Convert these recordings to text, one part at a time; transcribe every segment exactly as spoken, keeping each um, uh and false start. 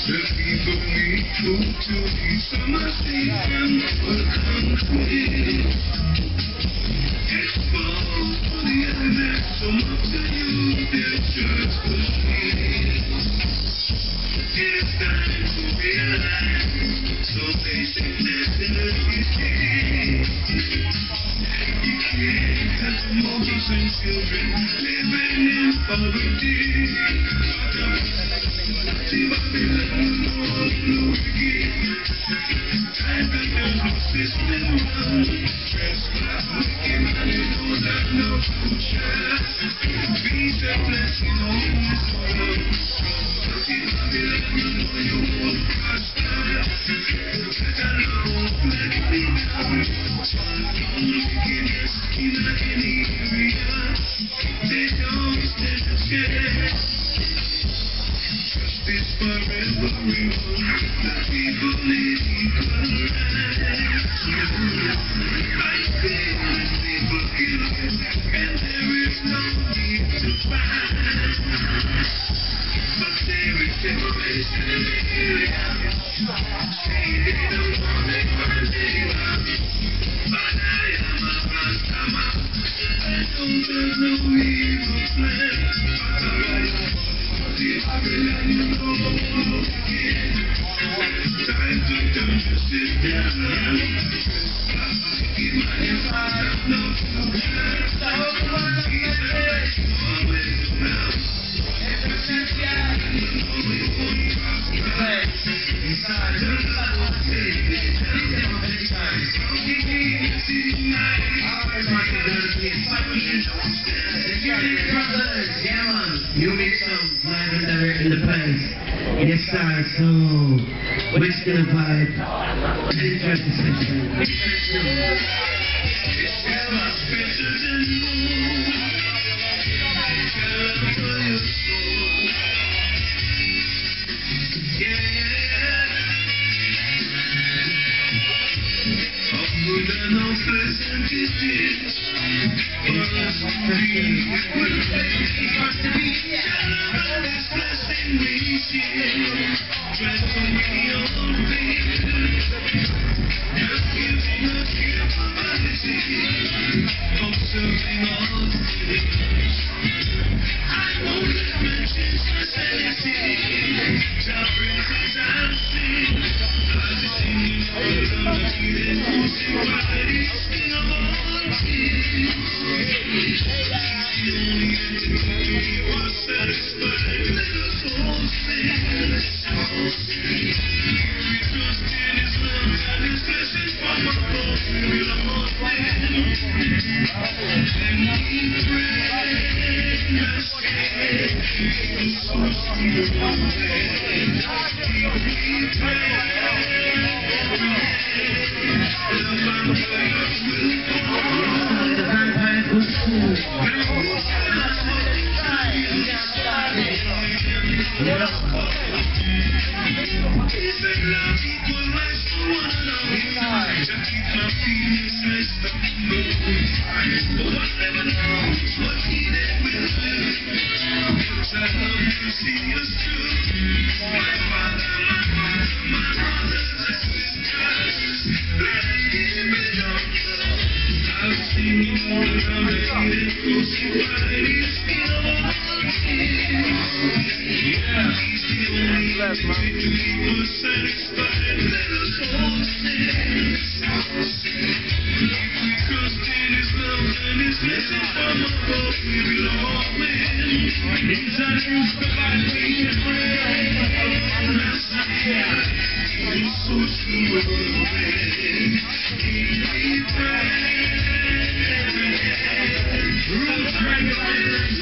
The people need food to eat. Summer season will come quick. Exposed for the internet, so much to use their church for shit. It's time to realize, so basic necessities. You can't have the mothers and children living in poverty. See what they let you know the wicked. Time that there's no system run. Stress by wicked man, you know that no future. Be selfless, you know it's all up. See what they let you know you won't prosper. Let alone let me down. Wickedness in any area. They don't stand a chance. Justice for everyone. The people need equal rights. I feel when people kill you, and there is no need to fight. But there is separation in the area. Say they don't want it for labor. But I am a Rastaman. I know there's no evil plan. But I see Babylon, you know again. Time to turn the system around. Keep my heart up, no future. He's a nice always around. But it's young, you know we won't prosper. Inside the love, take me down. Keep me tonight. Yeah, man. You make some live in the, in the place. Yes, sir. So, which gonna vibe? Interesting section. This is my special than you. Care for your soul. Yeah. How good and how pleasant it is for us to be with this blessing we share. Try to be all things. Just giving a capability of serving all things. I won't let mention facility. Tell praises and sing. I'm singing all the needed music. Why sing of all things? He's the only entity to keep us satisfied. Let us all sing. We trust in His love and His blessings from above. We'll all win. And we pray. Yes, so sweet and we pray. The vampires will fall. The vampires will fall. Peace and love equal rights for one another. To keep my feelings rest up in the moon. But one never knows what needed will do. Cause I love to see us through. My father, my mother, my brothers and sisters. Let's keep it up. I'm singing all around the hidden crucified. In all things. Yeah, He's the only entity to keep us satisfied. Let us all sing. If we trust in His love and His blessing from above, we will all win. He's our truth, provide we can pray. Messiah, He is so true of the way. We pray. Roots regulators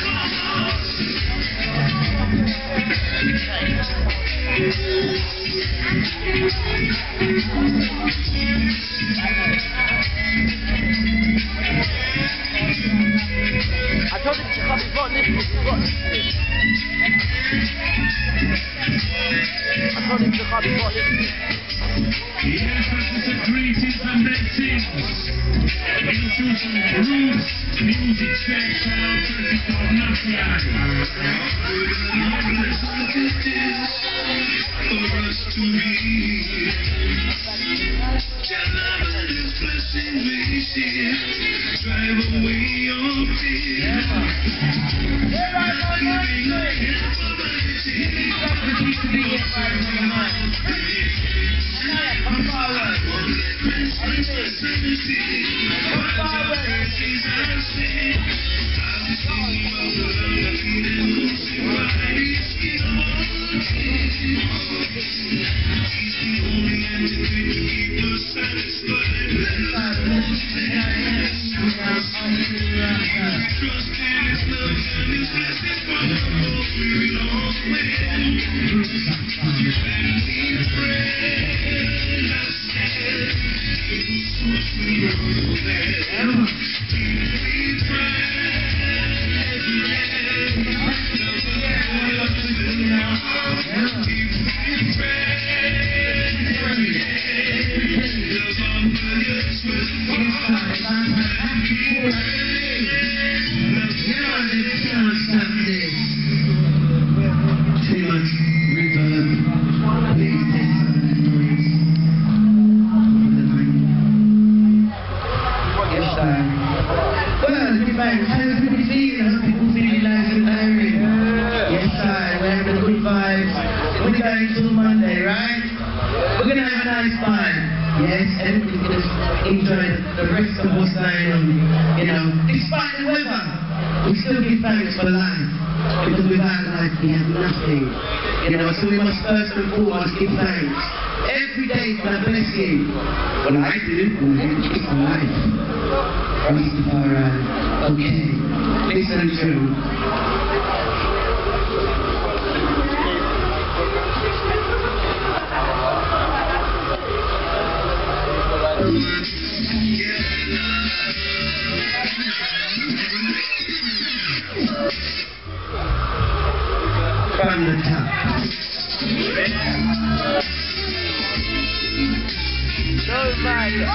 I told him to come, he's got this, he's got this. I told him to come, he's got this. Yes, this is the greetings and blessings. Introducing Roots Music Section of thirty-four National. to be. Your love and His blessings we share. Drive away your fear. Not giving up everybody. Come forward. Yes, everybody's going to enjoy the rest of what's going on. You know, despite the weather, we still give thanks for life. Because without life, we have nothing. You know, so we must first and foremost give thanks. Every day for a blessing. Well, I do. It's life. Rastafari. Okay. Listen to. From the top. No man.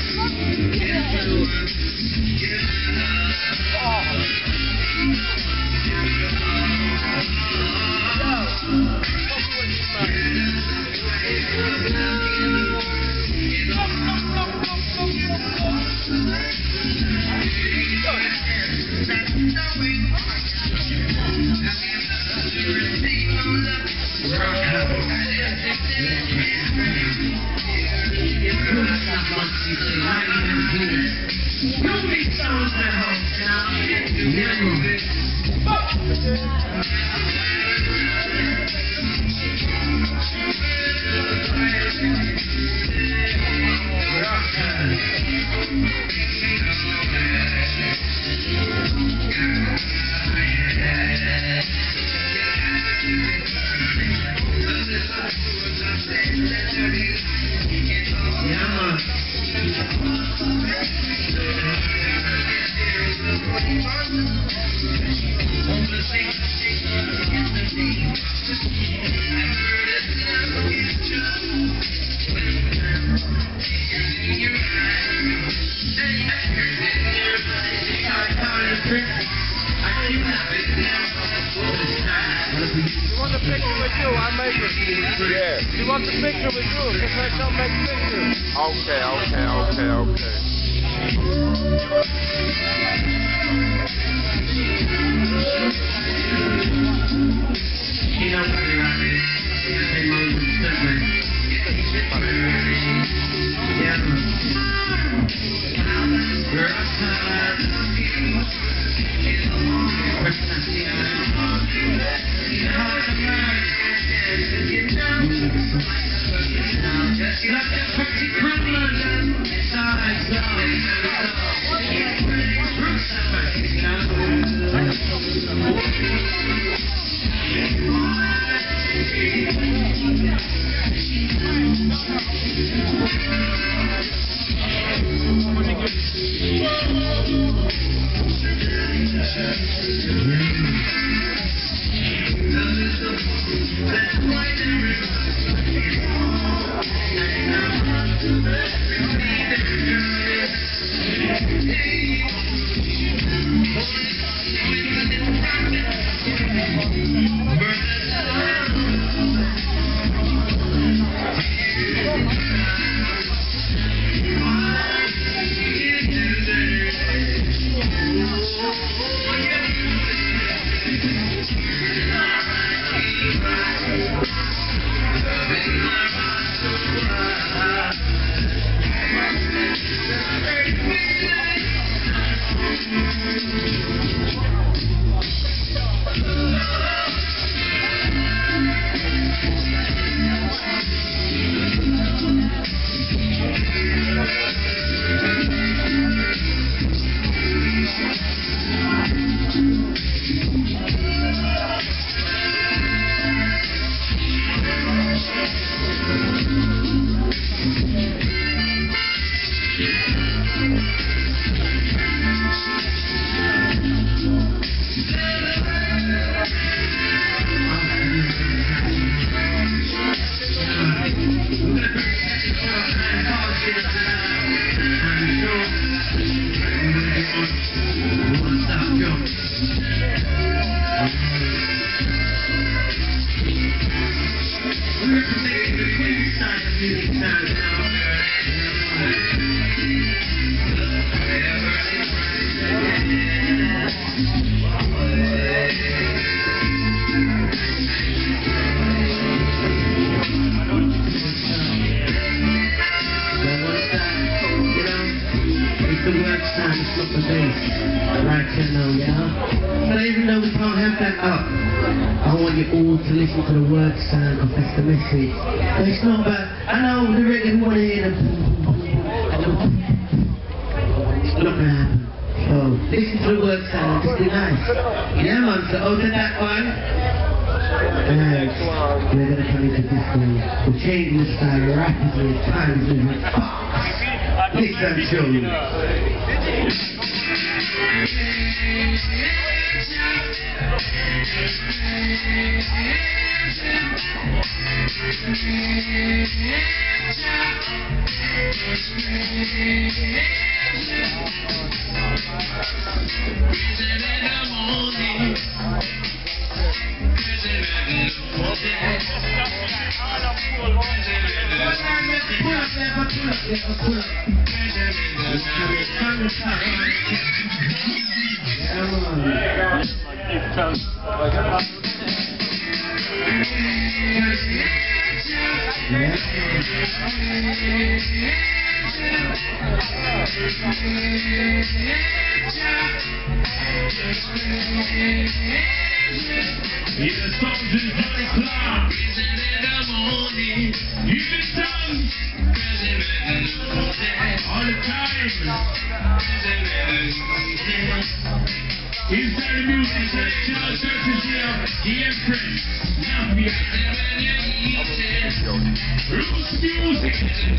You want a picture with you? I make it. Yeah. You want the picture with you? Just let them make pictures. Okay, okay, okay, okay. You know what you're at. Yeah. Pretty music sounds now. The work sound is not the bass, right you know, yeah? But even though we can't have that up, I want you all to listen to the work sound, because that's the message. But it's not about, I know the reggae, we want to hear the boom, boom, boom, and the boom. It's not going to happen. So, listen to the work sound, just be nice. Yeah, man, so over that one. And we're going to come into this one. We're changing the style rapidly, time is moving fast. Please don't show me. He's a soldier, Johnny Clark. He's been done all the time. Inside the music section, all churches here, the Empress, Nambia, Roots Music,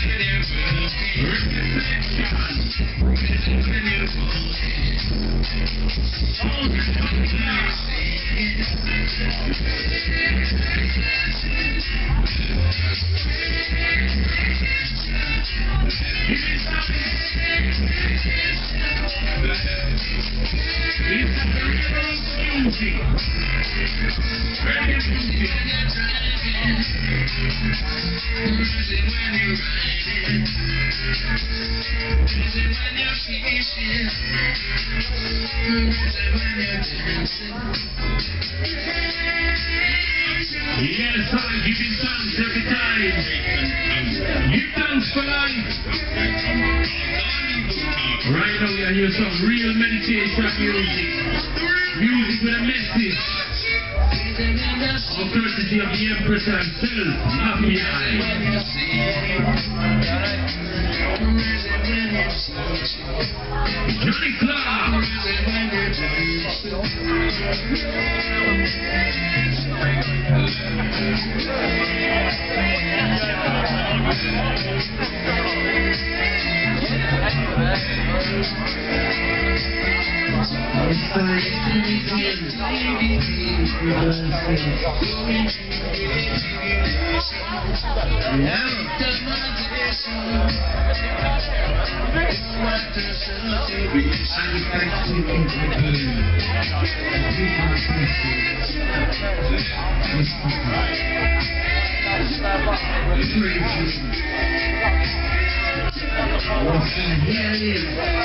yes, I give you thanks every time. Give thanks for life. Right now we are hearing some real meditation music. Music with a message. Of courtesy of the Empress herself, Nambia. Johnny Clark. Here it is.